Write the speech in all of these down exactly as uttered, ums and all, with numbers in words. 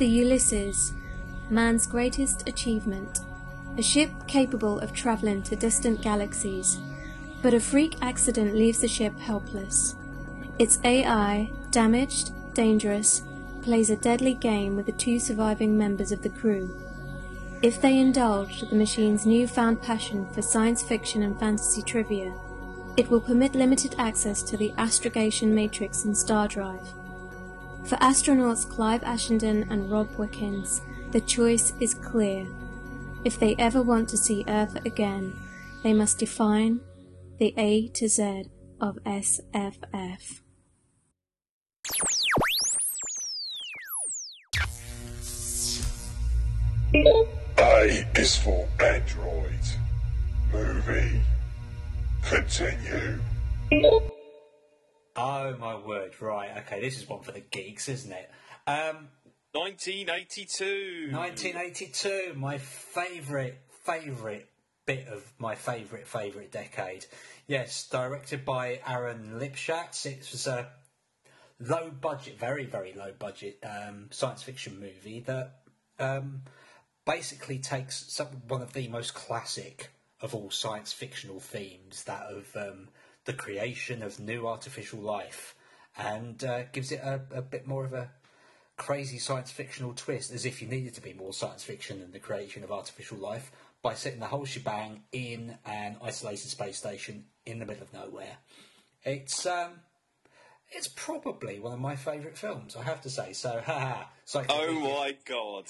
The Ulysses, man's greatest achievement. A ship capable of travelling to distant galaxies, but a freak accident leaves the ship helpless. Its A I, damaged, dangerous, plays a deadly game with the two surviving members of the crew. If they indulge the machine's newfound passion for science fiction and fantasy trivia, it will permit limited access to the astrogation matrix and star drive. For astronauts Clive Ashenden and Rob Wickens, the choice is clear. If they ever want to see Earth again, they must define the A to Z of S F F. A is for Android. Movie. Continue. Oh my word, right, okay, this is one for the geeks, isn't it? Um, nineteen eighty-two. nineteen eighty-two, my favourite, favourite bit of my favourite, favourite decade. Yes, directed by Aaron Lipschutz. It was a low budget, very, very low budget um, science fiction movie that um, basically takes some, one of the most classic of all science fictional themes, that of um, the creation of new artificial life, and uh, gives it a, a bit more of a crazy science fictional twist, as if you needed to be more science fiction than the creation of artificial life, by setting the whole shebang in an isolated space station in the middle of nowhere. It's um, it's probably one of my favourite films, I have to say. So, haha. Oh my god.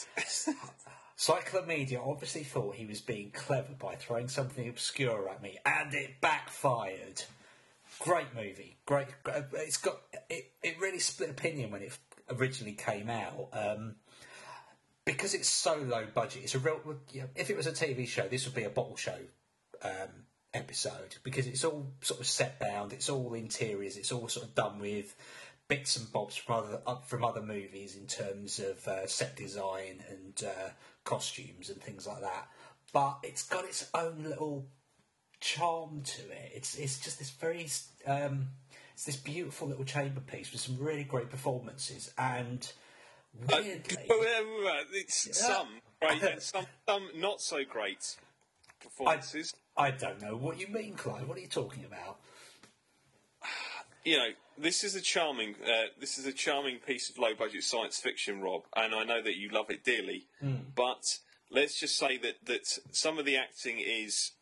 Cyclomedia obviously thought he was being clever by throwing something obscure at me, and it backfired. Great movie, great. It's got it. It really split opinion when it originally came out, um, because it's so low budget. It's a real. You know, if it was a T V show, this would be a bottle show um, episode, because it's all sort of set bound. It's all interiors. It's all sort of done with bits and bobs from other from other movies in terms of uh, set design and uh, costumes and things like that. But it's got its own little charm to it. It's it's just this very um, it's this beautiful little chamber piece with some really great performances, and weirdly, uh, it's yeah. some great and some some not so great performances. I, I don't know what you mean, Clive. What are you talking about? You know, this is a charming, uh, this is a charming piece of low-budget science fiction, Rob, and I know that you love it dearly. Mm. But let's just say that, that some of the acting is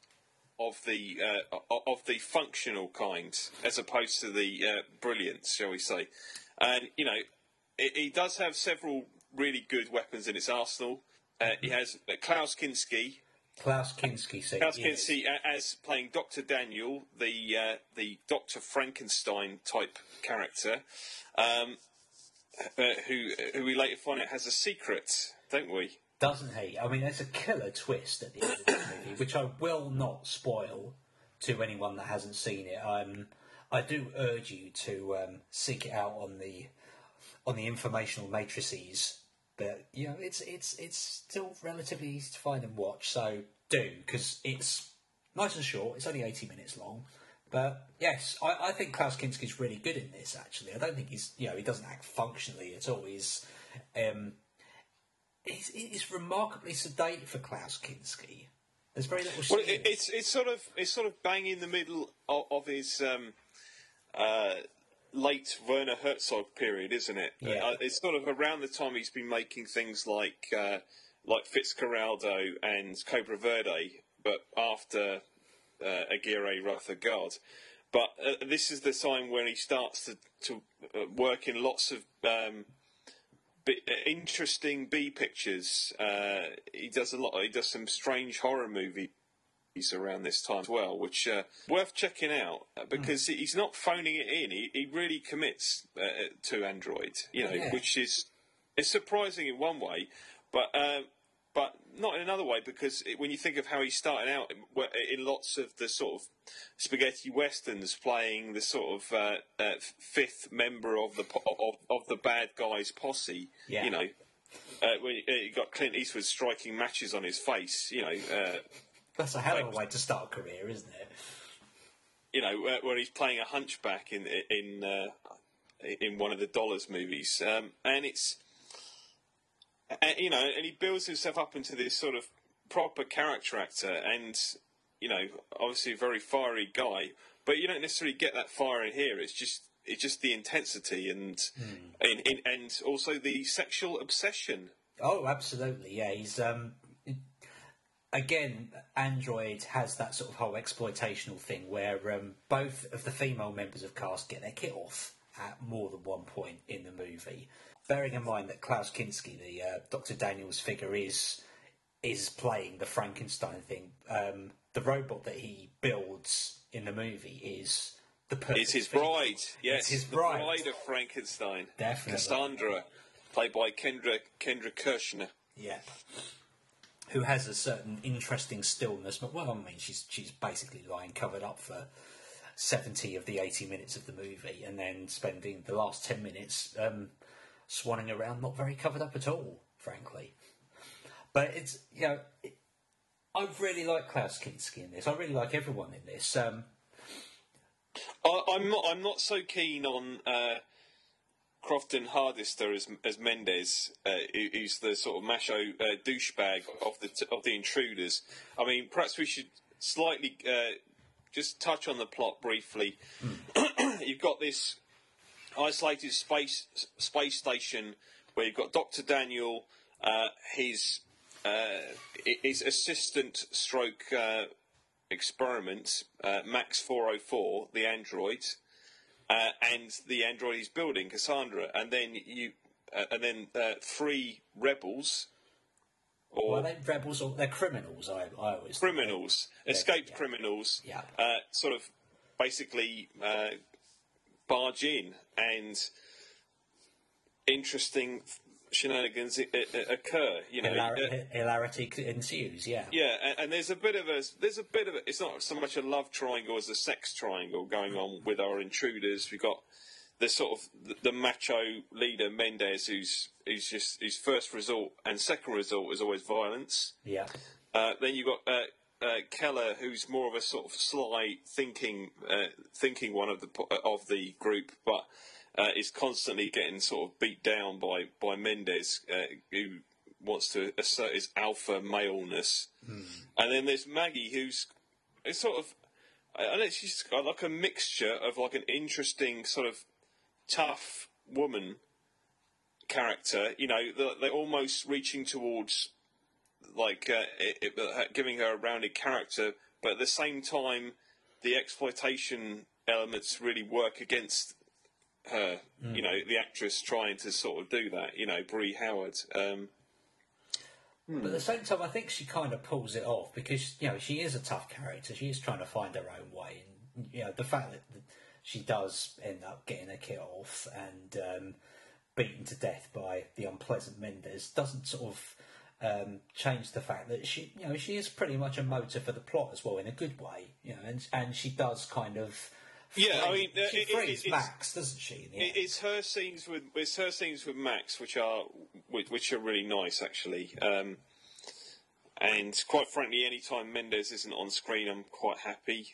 of the uh, of the functional kind, as opposed to the uh, brilliance, shall we say? And you know, it, it does have several really good weapons in its arsenal. Uh, it has uh, Klaus Kinski. Klaus Kinski, Klaus Kinski yes. as playing Doctor Daniel, the uh, the Doctor Frankenstein type character, um, uh, who who we later find out has a secret, don't we? Doesn't he? I mean, there's a killer twist at the end of this movie, which I will not spoil to anyone that hasn't seen it. Um, I do urge you to um, seek it out on the on the informational matrices. But you know, it's it's it's still relatively easy to find and watch. So do, because it's nice and short. It's only eighty minutes long. But yes, I, I think Klaus Kinski's really good in this. Actually, I don't think he's you know he doesn't act functionally at all. He's um, he's, he's remarkably sedate for Klaus Kinski. There's very little. Well, it, it's it's sort of it's sort of bang in the middle of, of his. Um, uh, late Werner Herzog period, isn't it? Yeah. Uh, it's sort of around the time he's been making things like uh, like Fitzcarraldo and Cobra Verde, but after uh, Aguirre Ruther God. But uh, this is the time when he starts to, to uh, work in lots of um, b- interesting B pictures. Uh, he does a lot. He does some strange horror movies around this time as well, which uh, worth checking out because mm. he's not phoning it in. He, he really commits uh, to Android, you know, yeah. which is it's surprising in one way, but uh, but not in another way, because it, when you think of how he started out in, in lots of the sort of spaghetti westerns, playing the sort of uh, uh, fifth member of the of, of the bad guys posse, yeah. you know, uh, when uh, you got Clint Eastwood striking matches on his face, you know. Uh, That's a hell of a way to start a career, isn't it? You know, where, where he's playing a hunchback in in uh, in one of the Dollars movies, um, and it's and, you know, and he builds himself up into this sort of proper character actor, and you know, obviously a very fiery guy. But you don't necessarily get that fire in here. It's just it's just the intensity and mm. and, and and also the sexual obsession. Oh, absolutely, yeah. He's um, again, Android has that sort of whole exploitational thing where um, both of the female members of cast get their kit off at more than one point in the movie. Bearing in mind that Klaus Kinski, the uh, Doctor Daniels figure, is is playing the Frankenstein thing. Um, the robot that he builds in the movie is the perfect It's his female. bride. Yes, it's his the bride. bride of Frankenstein. Definitely. Cassandra, played by Kendra Kendra Kirshner. Yeah. Who has a certain interesting stillness, but well, I mean, she's she's basically lying covered up for seventy of the eighty minutes of the movie, and then spending the last ten minutes um, swanning around, not very covered up at all, frankly. But it's, you know, it, I really like Klaus Kinski in this. I really like everyone in this. Um, I, I'm not. I'm not so keen on uh, Crofton Hardister as as Mendes, uh, who, who's the sort of macho uh, douchebag of the t- of the Intruders. I mean, perhaps we should slightly uh, just touch on the plot briefly. Mm. You've got this isolated space space station where you've got Doctor Daniel, uh, his uh, his assistant stroke uh, experiment, uh, Max four oh four, the android, uh, and the android he's building, Cassandra, and then you, uh, and then uh, three rebels. Or well, they're rebels or they're criminals. I, I always criminals, think. escaped yeah. criminals. Yeah. Uh, sort of basically uh, barge in, and interesting shenanigans occur. You know, Hilar- hilarity ensues. Yeah. Yeah, and, and there's a bit of a there's a bit of a, it's not so much a love triangle as a sex triangle going on with our intruders. We've got the sort of the, the macho leader Mendes, who's who's just his first resort and second resort is always violence. Yeah. Uh, then you've got uh, uh, Keller, who's more of a sort of sly thinking uh, thinking one of the of the group, but uh, is constantly getting sort of beat down by by Mendes, uh, who wants to assert his alpha maleness. Mm. And then there's Maggie, who's it's sort of I know she's got like a mixture of like an interesting sort of tough woman character, you know, they're, they're almost reaching towards like uh, it, it, giving her a rounded character, but at the same time the exploitation elements really work against her. Mm. You know, the actress trying to sort of do that, you know, Bree Howard. Um, but at the same time, I think she kind of pulls it off because, you know, she is a tough character. She is trying to find her own way, and you know, the fact that she does end up getting her kit off and um, beaten to death by the unpleasant Mendes doesn't sort of um, change the fact that she, you know, she is pretty much a motor for the plot as well in a good way, you know, and and she does kind of. Yeah, I mean, uh, she it, frees it, Max, doesn't she? In the it, end? It's her scenes with it's her scenes with Max, which are which are really nice, actually. Um, and quite frankly, any time Mendes isn't on screen, I'm quite happy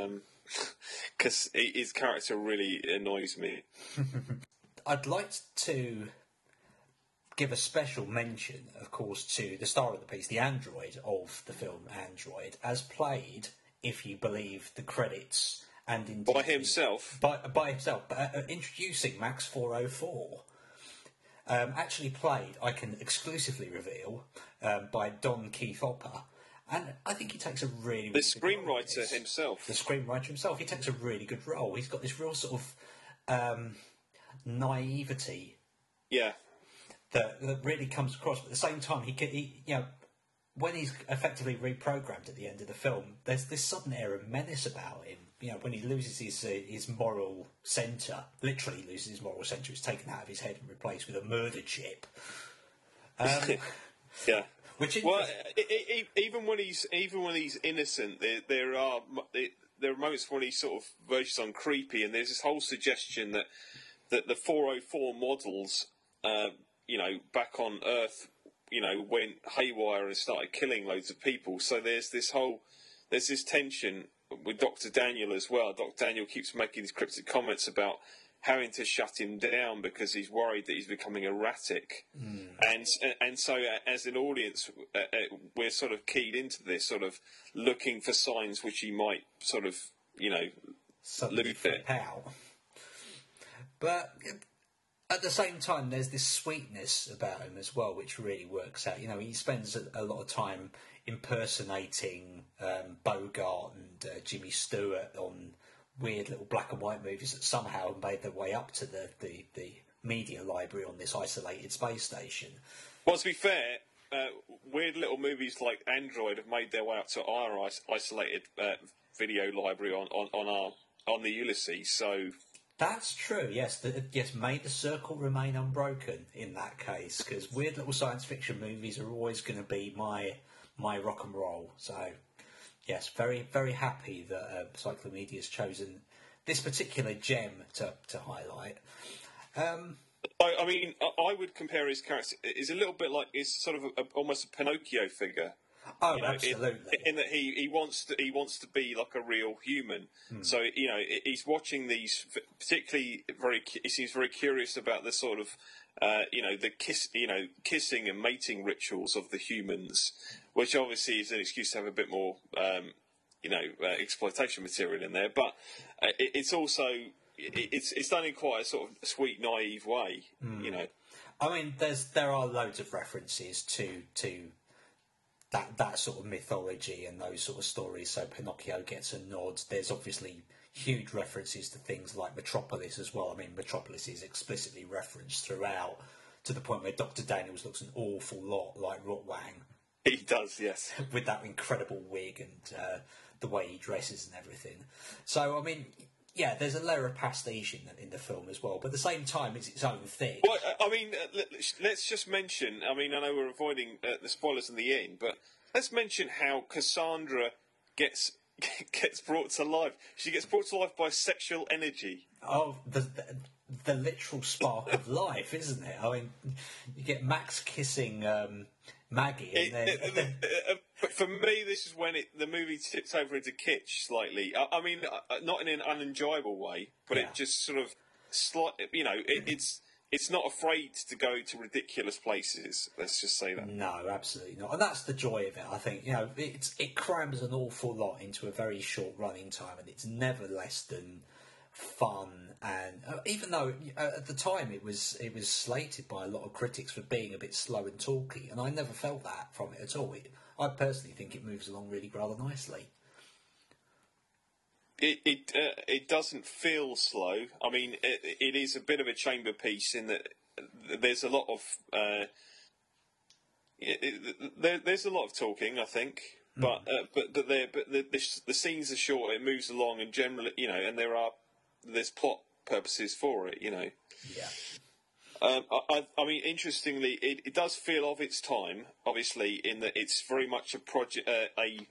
because um, his character really annoys me. I'd like to give a special mention, of course, to the star of the piece, the android of the film Android, as played, if you believe the credits. And indeed, by himself, by by himself, but uh, introducing Max four oh four, um, actually played, I can exclusively reveal, um, by Don Keith Hopper, and I think he takes a really, really the good role screenwriter himself, the screenwriter himself, he takes a really good role. He's got this real sort of um, naivety, yeah, that, that really comes across. But at the same time, he, can, he you know. When he's effectively reprogrammed at the end of the film, there's this sudden air of menace about him. You know, when he loses his uh, his moral centre, literally loses his moral centre, it's taken out of his head and replaced with a murder chip. Um, yeah. Which well, it, it, even when he's even when he's innocent, there there are there are moments when he sort of verges on creepy, and there's this whole suggestion that that the four oh four models, uh, you know, back on Earth, you know, went haywire and started killing loads of people. So there's this whole, there's this tension with Doctor Daniel as well. Doctor Daniel keeps making these cryptic comments about having to shut him down because he's worried that he's becoming erratic. Mm. And and so uh, as an audience, uh, uh, we're sort of keyed into this, sort of looking for signs which he might sort of, you know, suddenly lose flip it. out. But at the same time, there's this sweetness about him as well, which really works out. You know, he spends a, a lot of time impersonating um, Bogart and uh, Jimmy Stewart on weird little black and white movies that somehow have made their way up to the, the, the media library on this isolated space station. Well, to be fair, uh, weird little movies like Android have made their way up to our is- isolated uh, video library on, on, on our on the Ulysses. So that's true. Yes, the, yes. May the circle remain unbroken in that case, because weird little science fiction movies are always going to be my my rock and roll. So. Yes, very, very happy that uh, Cyclomedia has chosen this particular gem to, to highlight. Um, I, I mean, I, I would compare his character. He's a little bit like he's sort of a, a, almost a Pinocchio figure. Oh, you know, absolutely. In, in that he, he wants to he wants to be like a real human. Hmm. So you know, he's watching these particularly very. He seems very curious about the sort of. Uh, you know the kiss, you know, kissing and mating rituals of the humans, which obviously is an excuse to have a bit more, um, you know, uh, exploitation material in there. But uh, it, it's also it, it's it's done in quite a sort of sweet, naive way, Mm. you know. I mean, there's there are loads of references to to that that sort of mythology and those sort of stories. So Pinocchio gets a nod. There's obviously huge references to things like Metropolis as well. I mean, Metropolis is explicitly referenced throughout, to the point where Doctor Daniels looks an awful lot like Rotwang. He does, yes. With that incredible wig and uh, the way he dresses and everything. So, I mean, yeah, there's a layer of pastiche in the, in the film as well, but at the same time, it's its own thing. Well, I mean, uh, let's just mention, I mean, I know we're avoiding uh, the spoilers in the end, but let's mention how Cassandra gets gets brought to life. She gets brought to life by sexual energy. Oh, the, the, the literal spark of life, isn't it? I mean, you get Max kissing um, Maggie, and It, then... it, it, uh, but for me, this is when it, the movie tips over into kitsch slightly. I, I mean, uh, not in an unenjoyable way, but Yeah. it just sort of, slight, you know, it, it's it's not afraid to go to ridiculous places. Let's just say that. No, absolutely not. And that's the joy of it, I think. You know, it's, it crams an awful lot into a very short running time, and it's never less than fun. And uh, even though uh, at the time it was it was slated by a lot of critics for being a bit slow and talky, and I never felt that from it at all. It, I personally think it moves along really rather nicely. It it uh, it doesn't feel slow. I mean, it, it is a bit of a chamber piece in that there's a lot of uh, it, it, there, there's a lot of talking, I think, mm. but uh, but but, there, but the, the the scenes are short. It moves along, and generally, you know, and there are there's plot purposes for it, you know. Yeah. Um, I, I, I mean, interestingly, it, it does feel of its time, obviously, in that it's very much a project, uh, a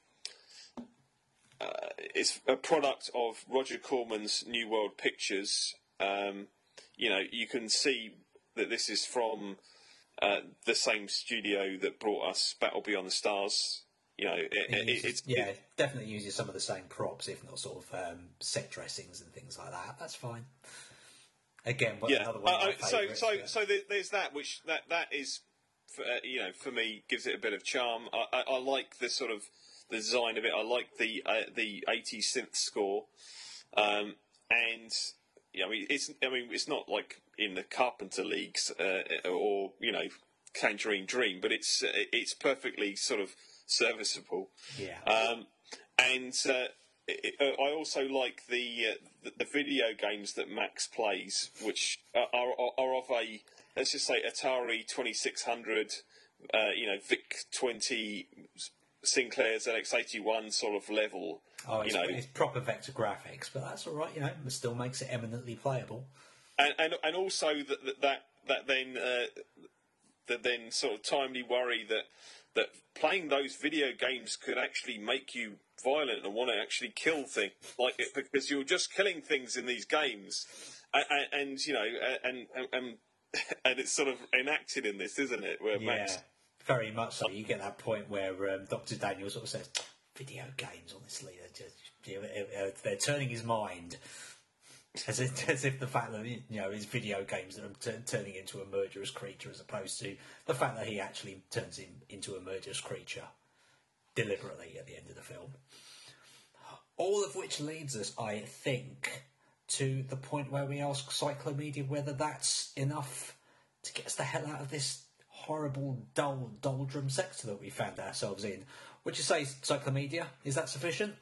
uh, it's a product of Roger Corman's New World Pictures. Um, you know, you can see that this is from uh, the same studio that brought us Battle Beyond the Stars. You know, it, It it, uses, it's yeah, it, definitely uses some of the same props, if not sort of um, set dressings and things like that. That's fine. Again, well, yeah. another one of my Uh, so, favourites, so, but- so there, there's that, which that that is, for, uh, you know, for me, gives it a bit of charm. I, I, I like the sort of the design of it. I like the uh, the eighties synth score, um, and yeah, I mean, it's I mean, it's not like in the Carpenter leagues uh, or you know, Tangerine Dream, but it's uh, it's perfectly sort of serviceable. Yeah. Um, and uh, it, uh, I also like the, uh, the the video games that Max plays, which are, are, are of a, let's just say, Atari twenty-six hundred, uh, you know, VIC twenty, Sinclair Z X eighty-one sort of level. Oh, it's, you know, it's proper vector graphics, but that's all right. You know, it still makes it eminently playable. and and, and also that that that, that then uh, that then sort of timely worry that. that playing those video games could actually make you violent and want to actually kill things, like it, because you're just killing things in these games, and, and, and you know, and, and and and it's sort of enacted in this, isn't it? Where Yeah, Max, very much so. You get that point where um, Doctor Daniel sort of says, "Video games, honestly, they're just you know, they're turning his mind." As if, as if the fact that, you know, his video games are t- turning into a murderous creature as opposed to the fact that he actually turns him into a murderous creature deliberately at the end of the film. All of which leads us, I think, to the point where we ask Cyclomedia whether that's enough to get us the hell out of this horrible, dull, doldrum sector that we found ourselves in. Would you say, Cyclomedia, is that sufficient?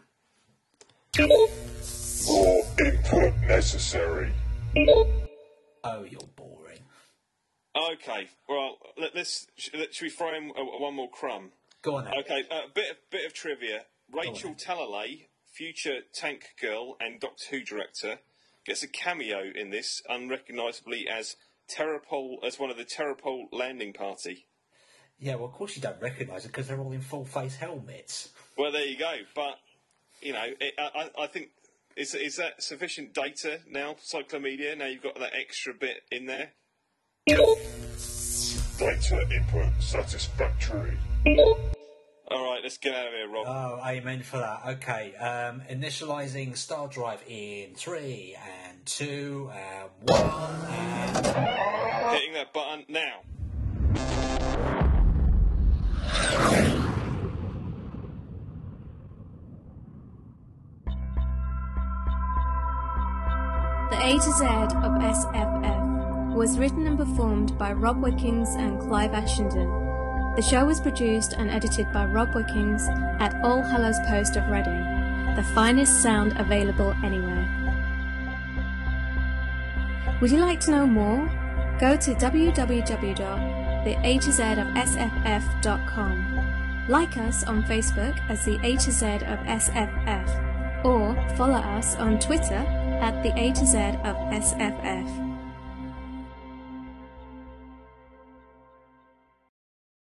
More input necessary. Oh, you're boring. Okay, well, let, let's should we throw in uh, one more crumb? Go on then. Okay, a uh, bit of bit of trivia. Rachel Talalay, future Tank Girl and Doctor Who director, gets a cameo in this, unrecognisably as Terrapol, as one of the Terrapol landing party. Yeah, well, of course you don't recognise it because they're all in full face helmets. Well, there you go. But you know, it, I, I think. Is is that sufficient data now, Cyclomedia? Now you've got that extra bit in there? Data input satisfactory. Alright, let's get out of here, Rob. Oh, amen for that. Okay, um, initialising star drive in three and two and one and... Hitting that button now. The A to Z of S F F was written and performed by Rob Wickings and Clive Ashenden. The show was produced and edited by Rob Wickings at All Hallows Post of Reading, the finest sound available anywhere. Would you like to know more? Go to w w w dot the a to z of s f f dot com. Like us on Facebook as the A to Z of S F F, or follow us on Twitter at the A to Z of S F F.